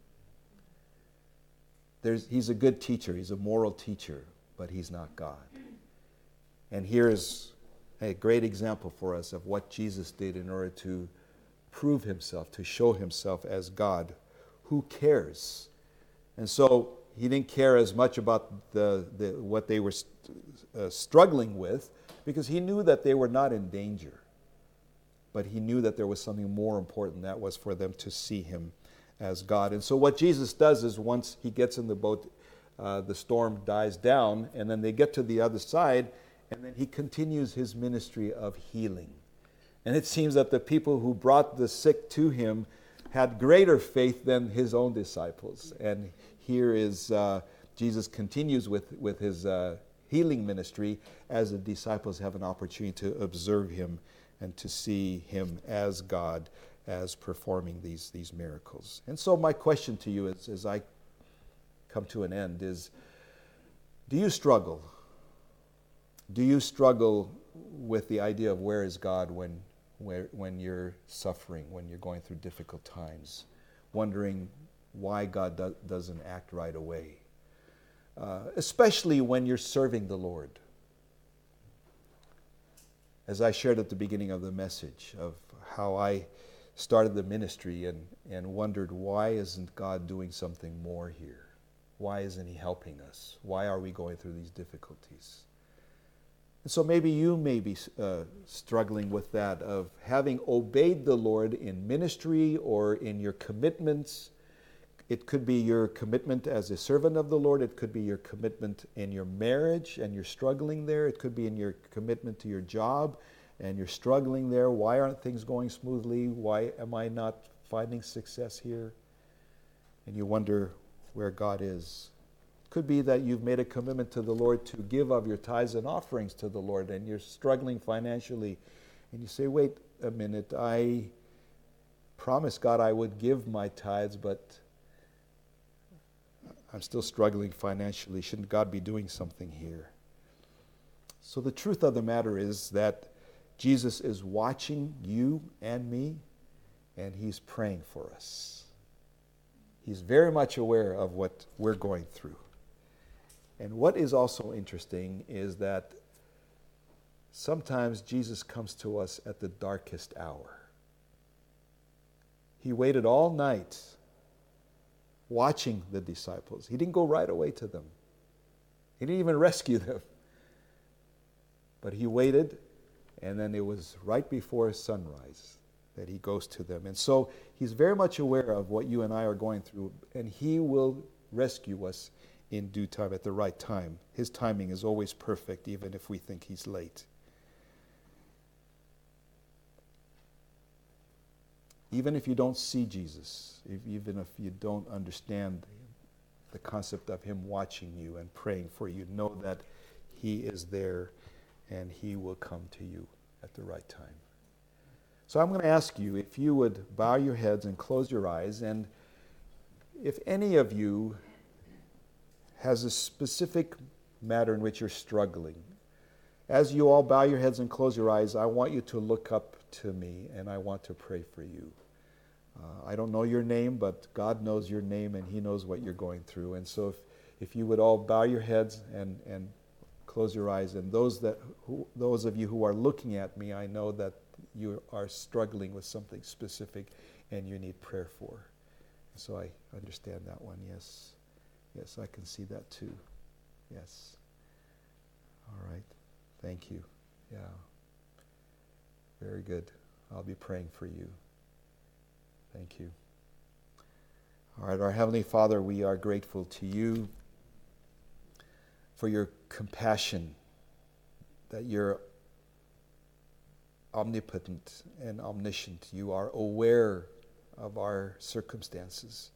There's, he's a good teacher, he's a moral teacher, but he's not God. And here is a great example for us of what Jesus did in order to prove himself, to show himself as God. Who cares? And so he didn't care as much about the, the what they were st- uh, struggling with, because he knew that they were not in danger. But he knew that there was something more important, that was for them to see him as God. And so what Jesus does is, once he gets in the boat, uh, the storm dies down, and then they get to the other side, and then he continues his ministry of healing. And it seems that the people who brought the sick to him had greater faith than his own disciples. And here is uh, Jesus continues with, with his uh, healing ministry as the disciples have an opportunity to observe him and to see him as God, as performing these, these miracles. And so my question to you is, as I come to an end, is, do you struggle? Do you struggle with the idea of where is God when, where, when you're suffering, when you're going through difficult times, wondering why God do, doesn't act right away? Uh, especially when you're serving the Lord. As I shared at the beginning of the message, of how I started the ministry and, and wondered, why isn't God doing something more here? Why isn't he helping us? Why are we going through these difficulties? And so maybe you may be uh, struggling with that, of having obeyed the Lord in ministry or in your commitments. It could be your commitment as a servant of the Lord. It could be your commitment in your marriage and you're struggling there. It could be in your commitment to your job and you're struggling there. Why aren't things going smoothly? Why am I not finding success here? And you wonder where God is. It could be that you've made a commitment to the Lord to give of your tithes and offerings to the Lord, and you're struggling financially. And you say, wait a minute, I promised God I would give my tithes, but I'm still struggling financially. Shouldn't God be doing something here? So the truth of the matter is that Jesus is watching you and me, and he's praying for us. He's very much aware of what we're going through. And what is also interesting is that sometimes Jesus comes to us at the darkest hour. He waited all night watching the disciples. He didn't go right away to them. He didn't even rescue them. But he waited, and then it was right before sunrise that he goes to them. And so he's very much aware of what you and I are going through, and he will rescue us in due time, at the right time. His timing is always perfect, even if we think he's late. Even if you don't see Jesus, if, even if you don't understand the concept of him watching you and praying for you, know that he is there and he will come to you at the right time. So I'm going to ask you if you would bow your heads and close your eyes, and if any of you has a specific matter in which you're struggling, as you all bow your heads and close your eyes, I want you to look up to me and I want to pray for you. Uh, I don't know your name, but God knows your name and he knows what you're going through. And so if, if you would all bow your heads and, and close your eyes, and those that who, those of you who are looking at me, I know that you are struggling with something specific and you need prayer for. So I understand that one, yes. Yes, I can see that too. Yes. All right. Thank you. Yeah. Very good. I'll be praying for you. Thank you. All right, our Heavenly Father, we are grateful to you for your compassion, that you're omnipotent and omniscient. You are aware of our circumstances.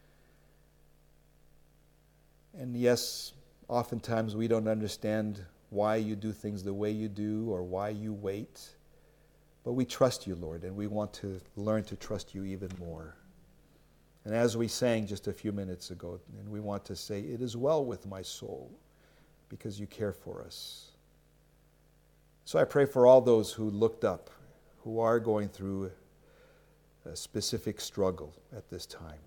And yes, oftentimes we don't understand why you do things the way you do or why you wait. But we trust you, Lord, and we want to learn to trust you even more. And as we sang just a few minutes ago, and we want to say, it is well with my soul because you care for us. So I pray for all those who looked up, who are going through a specific struggle at this time.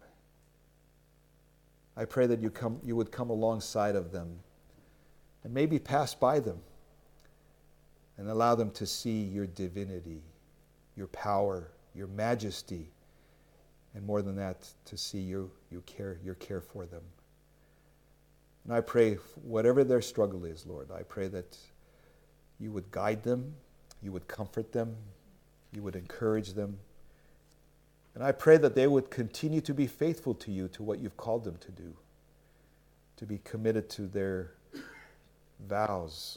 I pray that you come, you would come alongside of them and maybe pass by them and allow them to see your divinity, your power, your majesty, and more than that, to see you, you care, your care for them. And I pray, whatever their struggle is, Lord, I pray that you would guide them, you would comfort them, you would encourage them. And I pray that they would continue to be faithful to you, to what you've called them to do, to be committed to their vows.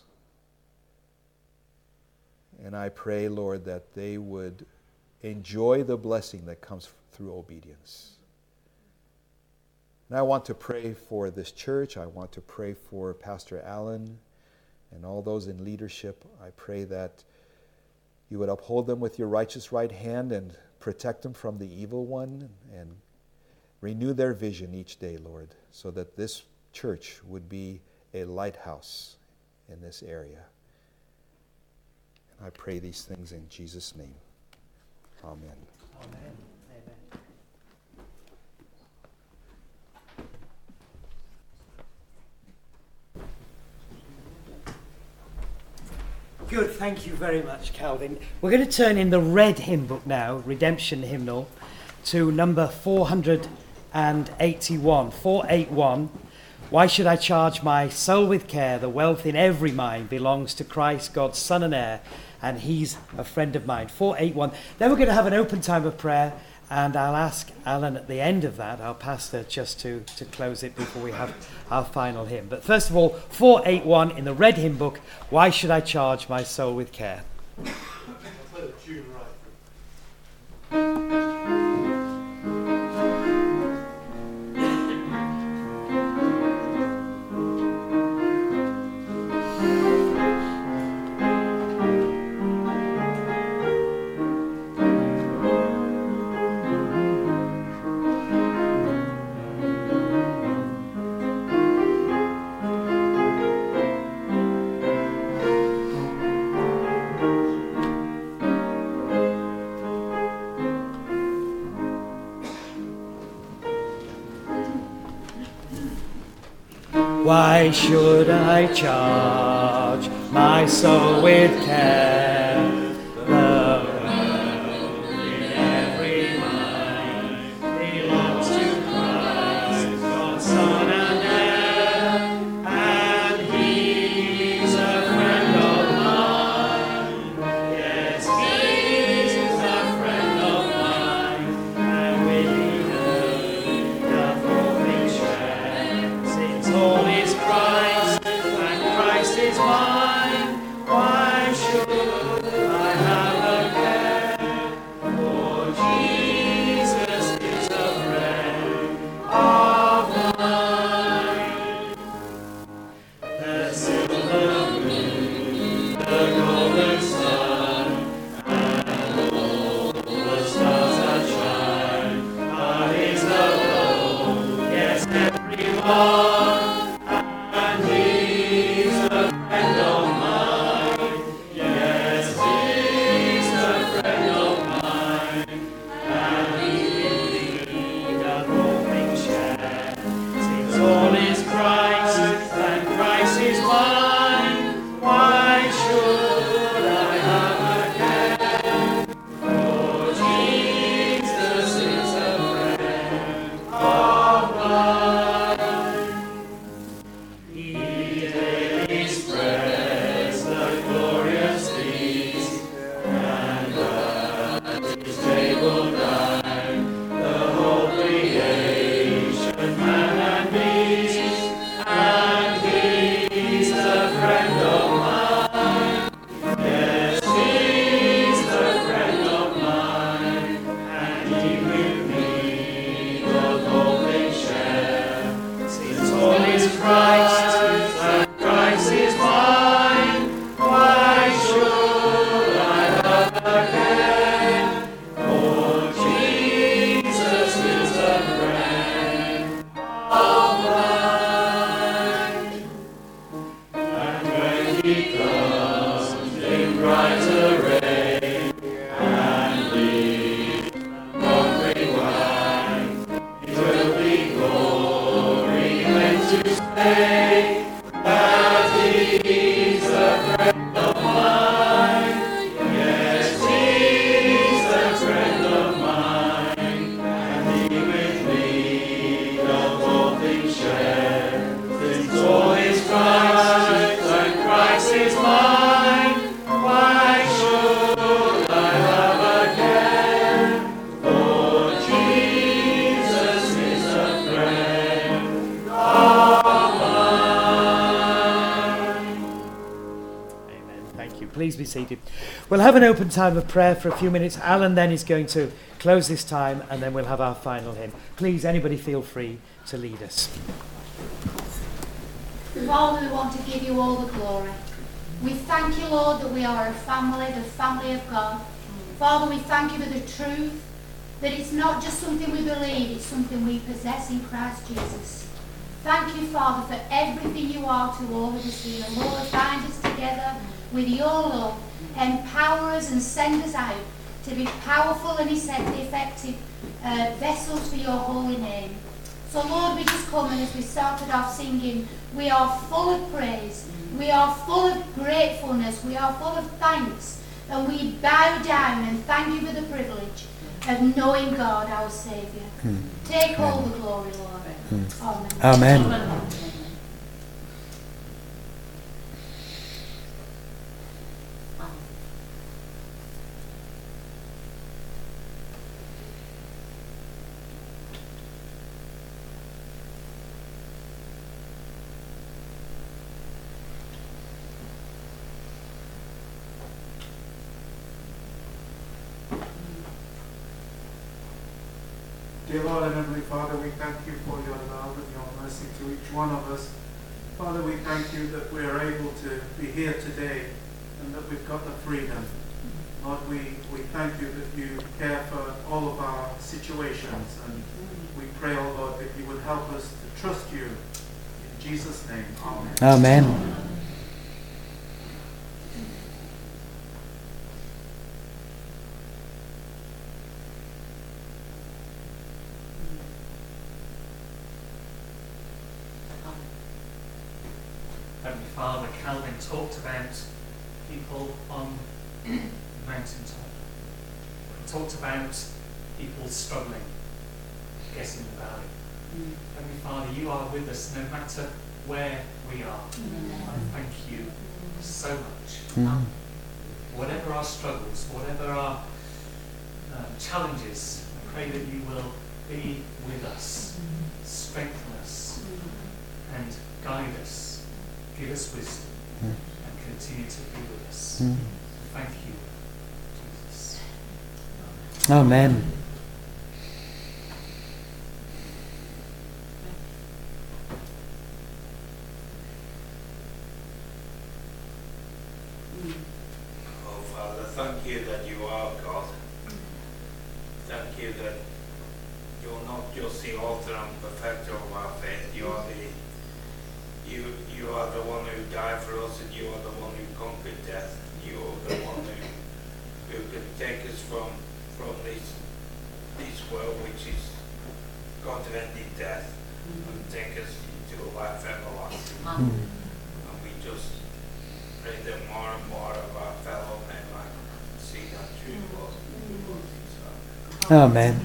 And I pray, Lord, that they would enjoy the blessing that comes through obedience. And I want to pray for this church. I want to pray for Pastor Allen and all those in leadership. I pray that you would uphold them with your righteous right hand and protect them from the evil one, and renew their vision each day, Lord, so that this church would be a lighthouse in this area. And I pray these things in Jesus' name. Amen. Amen. Amen. Good, thank you very much, Calvin. We're going to turn in the red hymn book now, Redemption Hymnal, to number four eighty-one. four eighty-one. Why should I charge my soul with care? The wealth in every mind belongs to Christ, God's Son and heir, and he's a friend of mine. four eighty-one. Then we're going to have an open time of prayer, and I'll ask Alan at the end of that, our pastor, just to, to close it before we have our final hymn. But first of all, four eighty-one in the red hymn book, Why Should I Charge My Soul with Care? I'll play the tune right. Why should I charge my soul with care? The wealth in every mind belongs to Christ, God's Son and heir, and he's a friend of mine. Yes, he's a friend of mine, and with him doth all things share, since all is Christ, and Christ is mine. Why should I have a care? For Jesus is a friend of mine. The silver moon, the golden sun, and all the stars that shine are his alone. Yes, everyone. Since Please be seated. We'll have an open time of prayer for a few minutes. Alan then is going to close this time, and then we'll have our final hymn. Please, anybody feel free to lead us. Father, we want to give you all the glory. We thank you, Lord, that we are a family, the family of God. Father, we thank you for the truth, that it's not just something we believe, it's something we possess in Christ Jesus. Thank you, Father, for everything you are to all of us here. Lord, bind us together with your love. Empower us and send us out to be powerful and effective uh, vessels for your holy name. So, Lord, we just come, and as we started off singing, we are full of praise. We are full of gratefulness. We are full of thanks. And we bow down and thank you for the privilege of knowing God, our Saviour. Hmm. Take all the glory, Lord. Hmm. Amen. Amen. Amen. Dear Lord and Heavenly Father, we thank you for your love and your mercy to each one of us. Father, we thank you that we are able to be here today and that we've got the freedom. Lord, we, we thank you that you care for all of our situations, and we pray, oh Lord, that you would help us to trust you. In Jesus' name, amen. Amen. Heavenly Father, Calvin talked about people on the mountaintop. He talked about people struggling, getting the valley. Mm. Heavenly Father, you are with us no matter where we are. Mm. I thank you so much. Mm. Whatever our struggles, whatever our uh, challenges, I pray that you will be with us, mm. strengthen us, mm. and guide us. Give us wisdom mm. and continue to be with us. Mm. Thank you, Jesus. Amen. Oh, Father, thank you that you are God. Thank you that you're not just the author and perfecter of our faith. You are the You, you are the one who died for us, and you are the one who conquered death. You are the one who, who can take us from from this this world which is God-ending death, mm. and take us into a life everlasting. Mm. And we just pray that more and more of our fellow men might see that true love. Mm. Amen.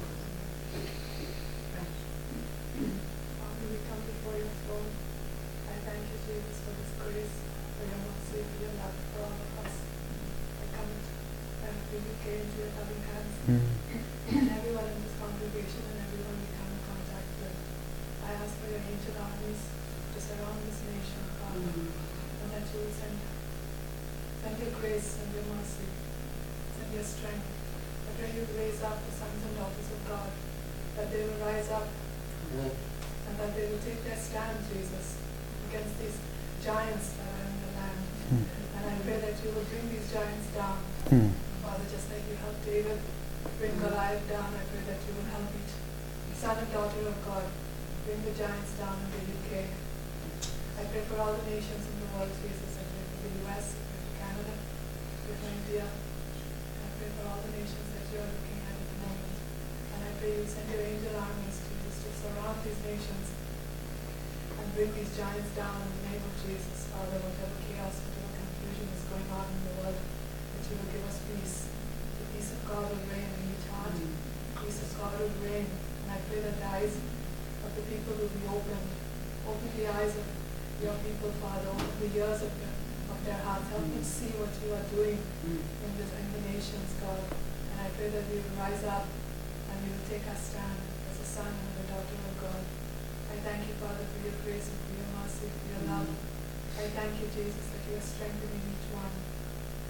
And everyone in this congregation and everyone we come in contact with, I ask for your angel armies to surround this nation, Father, mm-hmm. and that you will send, send your grace and your mercy, send your strength. I pray you raise up the sons and daughters of God, that they will rise up, mm-hmm. and that they will take their stand, Jesus, against these giants that are in the land. Mm-hmm. And I pray that you will bring these giants down, mm-hmm. Father, just like you helped David bring Goliath down. I pray that you will help each son and daughter of God bring the giants down in the U K. I pray for all the nations in the world, Jesus. I pray for the U S, I pray for Canada, I pray for India. I pray for all the nations that you are looking at at the moment. And I pray you send your angel armies, Jesus, to surround these nations and bring these giants down in the name of Jesus. Father, whatever chaos, whatever confusion is going on in the world, that you will give us peace. The peace of God will reign in each heart. The peace of God will reign. And I pray that the eyes of the people will be opened. Open the eyes of your people, Father. Open the ears of, the, of their hearts. Help them see what you are doing in, this, in the nations, God. And I pray that we will rise up and we will take our stand as a son and a daughter of God. I thank you, Father, for your grace and for your mercy, for your love. I thank you, Jesus, that you are strengthening each one.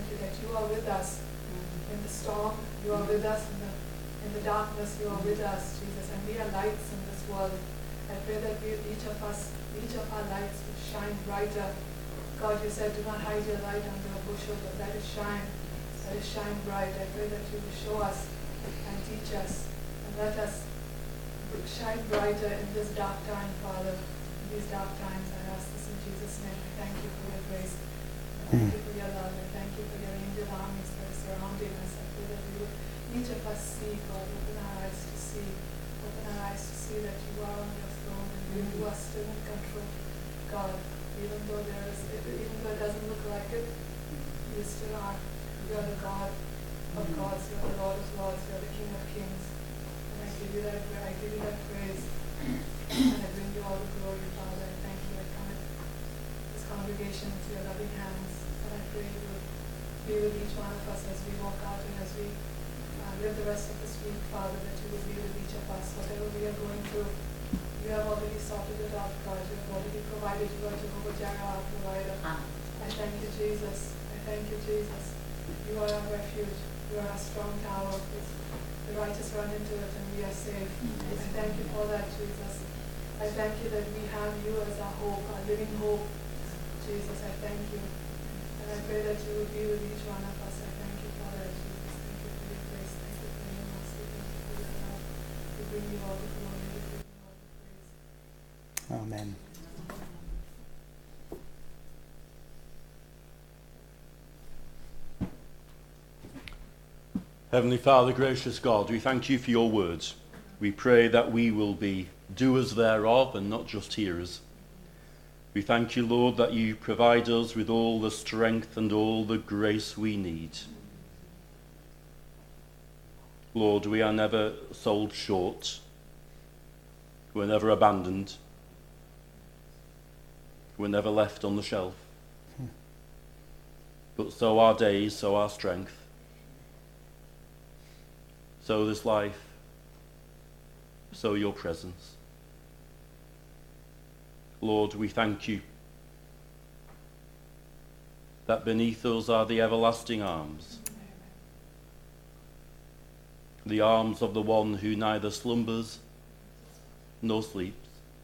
you that you are with us in the storm, you are with us in the in the darkness, you are with us, Jesus, and we are lights in this world. I pray that we, each of us, each of our lights will shine brighter. God, you said, do not hide your light under a bushel, but let it shine, let it shine bright. I pray that you will show us and teach us, and let us shine brighter in this dark time, Father. In these dark times, I ask this in Jesus' name. I thank you for your grace. I thank you for your love. I thank you for your angel armies that are surrounding us. I pray that we will, each of us see, God, open our eyes to see, open our eyes to see that you are on your throne and you, you are still in control, God. Even though there is, even though it doesn't look like it, you still are. You are the God of gods. You are the Lord of lords. You are the King of kings. And I give you that, I give you that praise, and I bring you all the glory, Father. I thank you. I commit this congregation into your loving hands, and I pray you will be with each one of us as we walk out and as we uh, live the rest of this week, Father. That you will be with each of us, whatever we are going through. You have already sorted it out, God. You have already provided. You are Jehovah Jireh, our provider. I thank you, Jesus. I thank you, Jesus. You are our refuge. You are our strong tower. The righteous run into it and we are safe. I thank you for that, Jesus. I thank you that we have you as our hope, our living hope. Jesus, I thank you. And I pray that you will be with each one of us. I thank you for that, Jesus. Thank you for your grace. Thank you for your mercy. Thank you for your love. We bring you all the glory. We bring you all the praise. Amen. Heavenly Father, gracious God, we thank you for your words. We pray that we will be doers thereof and not just hearers. We thank you, Lord, that you provide us with all the strength and all the grace we need. Lord, we are never sold short. We're never abandoned. We're never left on the shelf. But so our days, so our strength. So this life, so your presence. Lord, we thank you that beneath us are the everlasting arms, the arms of the one who neither slumbers nor sleeps.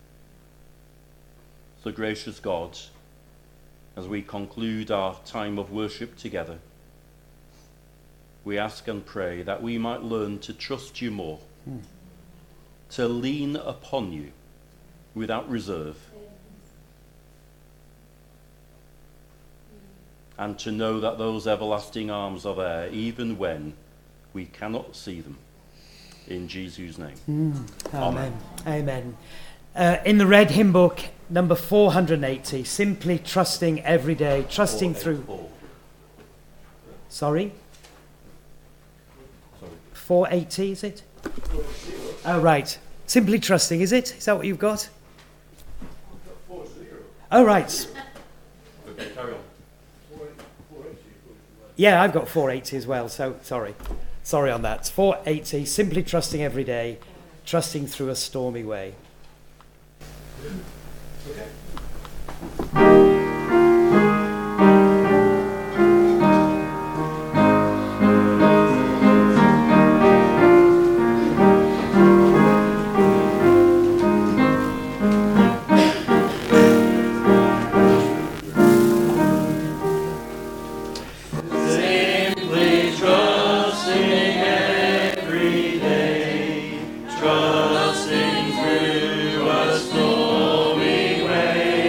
So gracious God, as we conclude our time of worship together, we ask and pray that we might learn to trust you more, mm. to lean upon you without reserve, and to know that those everlasting arms are there even when we cannot see them. In Jesus' name. Mm. Amen. Amen. Amen. Uh, in the Red Hymn Book, number four hundred eighty, simply trusting every day, trusting through... Sorry? four eighty, is it? Oh, right. Simply trusting, is it? Is that what you've got? Oh, right. Okay, carry on. Yeah, I've got four eighty as well, so sorry. Sorry on that. four eighty, simply trusting every day, trusting through a stormy way. Okay. Trusting through a stormy way.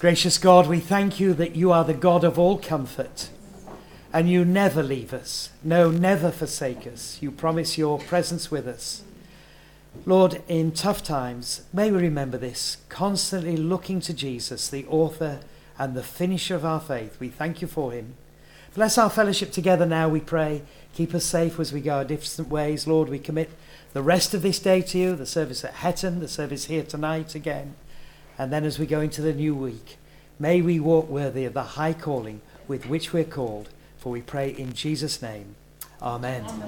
Gracious God, we thank you that you are the God of all comfort, and you never leave us, no, never forsake us. You promise your presence with us. Lord, in tough times, may we remember this, constantly looking to Jesus, the author and the finisher of our faith. We thank you for him. Bless our fellowship together now, we pray. Keep us safe as we go our different ways. Lord, we commit the rest of this day to you, the service at Hetton, the service here tonight again. And then as we go into the new week, may we walk worthy of the high calling with which we're called. For we pray in Jesus' name. Amen. Amen.